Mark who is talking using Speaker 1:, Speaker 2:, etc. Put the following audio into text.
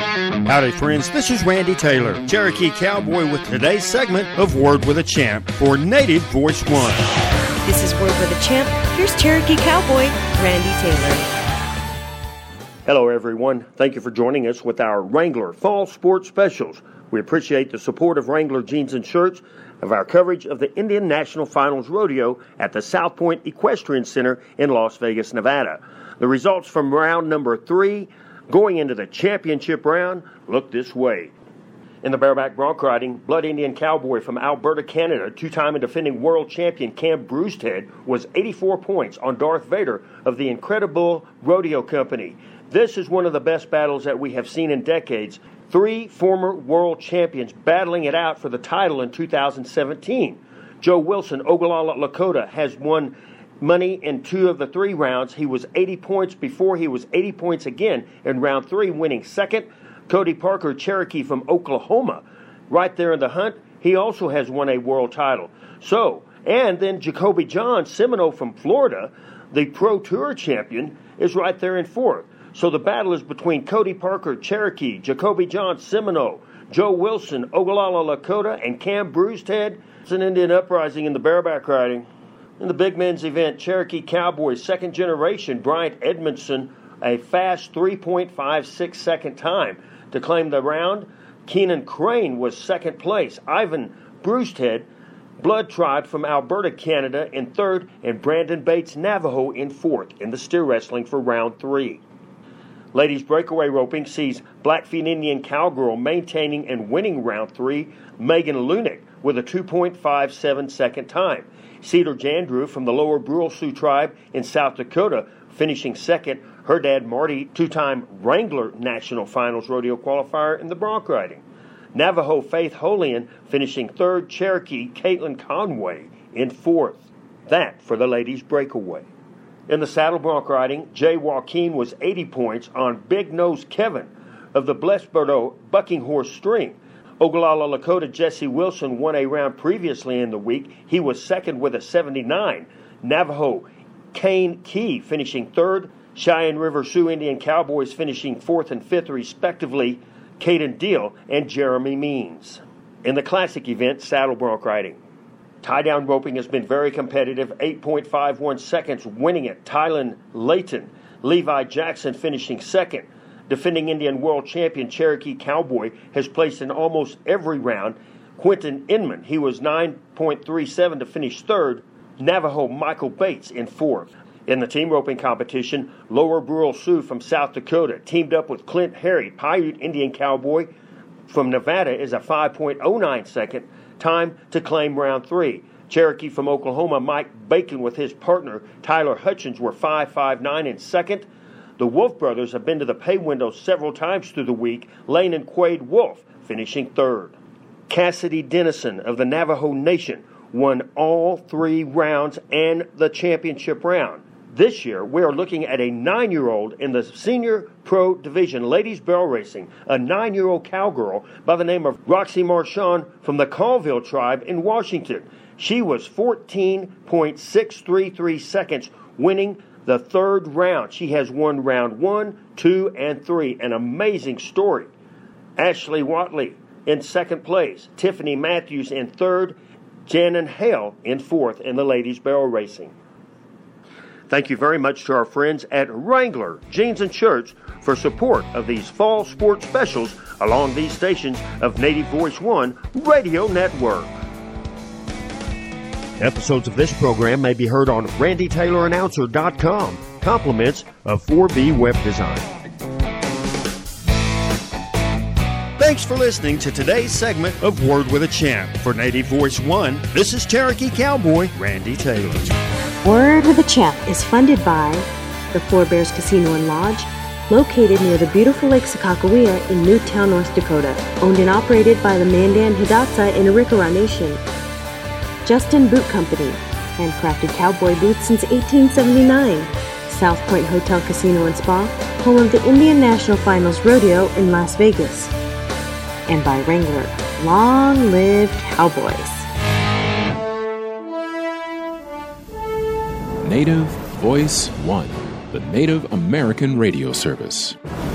Speaker 1: Howdy, friends. This is Randy Taylor, Cherokee Cowboy, with today's segment of Word with a Champ for Native Voice One.
Speaker 2: This is Word with a Champ. Here's Cherokee Cowboy, Randy Taylor.
Speaker 3: Hello, everyone. Thank you for joining us with our Wrangler Fall Sports Specials. We appreciate the support of Wrangler Jeans and Shirts of our coverage of the Indian National Finals Rodeo at the South Point Equestrian Center in Las Vegas, Nevada. The results from round number 3 going into the championship round look this way. In the bareback bronc riding, Blood Indian Cowboy from Alberta, Canada, two-time and defending world champion Cam Brewstead was 84 points on Darth Vader of the Incredible Rodeo Company. This is one of the best battles that we have seen in decades. 3 former world champions battling it out for the title in 2017. Joe Wilson, Ogallala, Lakota, has won money in 2 of the 3 rounds. He was 80 points before. He was 80 points again in round 3, winning second. Cody Parker, Cherokee from Oklahoma, right there in the hunt. He also has won a world title. And then Jacoby John Seminole from Florida, the Pro Tour champion, is right there in 4th. So the battle is between Cody Parker, Cherokee, Jacoby John Seminole, Joe Wilson, Ogallala, Lakota, and Cam Brewstead. It's an Indian uprising in the bareback riding. In the big men's event, Cherokee Cowboys second generation Bryant Edmondson, a fast 3.56 second time to claim the round. Keenan Crane was second place. Ivan Brewstead, Blood Tribe from Alberta, Canada, in 3rd, and Brandon Bates Navajo in 4th in the steer wrestling for round 3. Ladies breakaway roping sees Blackfeet Indian Cowgirl maintaining and winning round 3, Megan Lunick with a 2.57 second time. Cedar Jandrew from the Lower Brule Sioux Tribe in South Dakota finishing second. Her dad Marty, two-time Wrangler National Finals Rodeo qualifier in the bronc riding. Navajo Faith Holian finishing 3rd. Cherokee Caitlin Conway in 4th. That for the ladies breakaway. In the saddle bronc riding, Jay Joaquin was 80 points on Big Nose Kevin of the Blessberto Bucking Horse String. Ogallala, Lakota Jesse Wilson won a round previously in the week. He was second with a 79. Navajo Kane Key finishing 3rd. Cheyenne River Sioux Indian Cowboys finishing 4th and 5th respectively. Caden Deal and Jeremy Means. In the classic event, saddle bronc riding, tie-down roping has been very competitive, 8.51 seconds winning it. Tylen Layton, Levi Jackson finishing second. Defending Indian world champion Cherokee Cowboy has placed in almost every round. Quentin Inman, he was 9.37 to finish 3rd. Navajo Michael Bates in 4th. In the team roping competition, Lower Brule Sioux from South Dakota teamed up with Clint Harry, Paiute Indian Cowboy from Nevada, is a 5.09 second time to claim round 3. Cherokee from Oklahoma, Mike Bacon with his partner Tyler Hutchins were 5.59 in second. The Wolf brothers have been to the pay window several times through the week. Lane and Quade Wolf finishing 3rd. Cassidy Dennison of the Navajo Nation won all 3 rounds and the championship round. This year, we are looking at a 9-year-old in the Senior Pro Division Ladies Barrel Racing, a 9-year-old cowgirl by the name of Roxy Marchand from the Colville tribe in Washington. She was 14.633 seconds, winning the 3rd round. She has won round 1, 2, and 3. An amazing story. Ashley Watley in 2nd place. Tiffany Matthews in 3rd. Janan Hale in 4th in the ladies barrel racing. Thank you very much to our friends at Wrangler Jeans and Shirts for support of these fall sports specials along these stations of Native Voice One Radio Network. Episodes of this program may be heard on RandyTaylorAnnouncer.com. Compliments of 4B Web Design.
Speaker 1: Thanks for listening to today's segment of Word with a Champ. For Native Voice One, this is Cherokee Cowboy Randy Taylor.
Speaker 2: Word with a Champ is funded by the Four Bears Casino and Lodge, located near the beautiful Lake Sakakawea in Newtown, North Dakota. Owned and operated by the Mandan Hidatsa in Arikara Nation. Justin Boot Company, handcrafted cowboy boots since 1879. South Point Hotel Casino and Spa, home of the Indian National Finals Rodeo in Las Vegas. And by Wrangler. Long live Cowboys.
Speaker 4: Native Voice One, the Native American radio service.